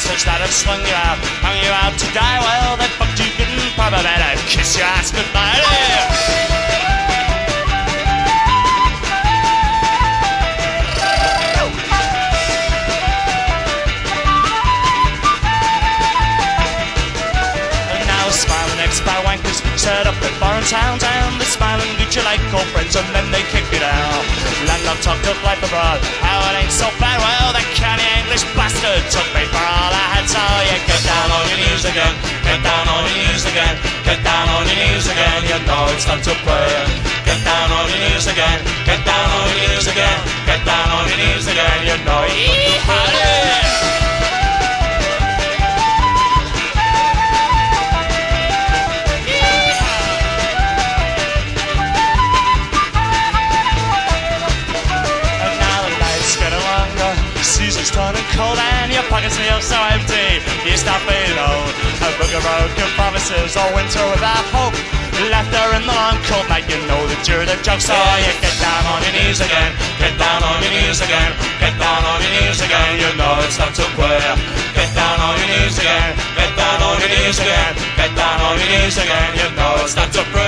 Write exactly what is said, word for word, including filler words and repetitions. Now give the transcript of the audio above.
bastards that have slung you out, hung you out to die. Well, they fucked you good and proper, better kiss your ass goodbye. By wankers set up in foreign towns, and they smile and greet you like old friends, and then they kick you down. Landlord talked of life abroad, how it ain't so bad. Well, the canny English bastard took me for all I had. So you get down on your knees again, get down on your knees again, get down on your knees again. You know it's not to play. Get down on your knees again, get down on your knees again, get down on your knees again. You know it's not to play. Season's turning cold and your pockets feel so empty. You stop being old, a book of broken promises, all winter without hope. Laughter in the long cold night, you know that you're the joke. So you get down on your knees again, get down on your knees again, get down on your knees again. You know it's not to play. Get down on your knees again, get down on your knees again, get down on your knees again. You know it's not to play.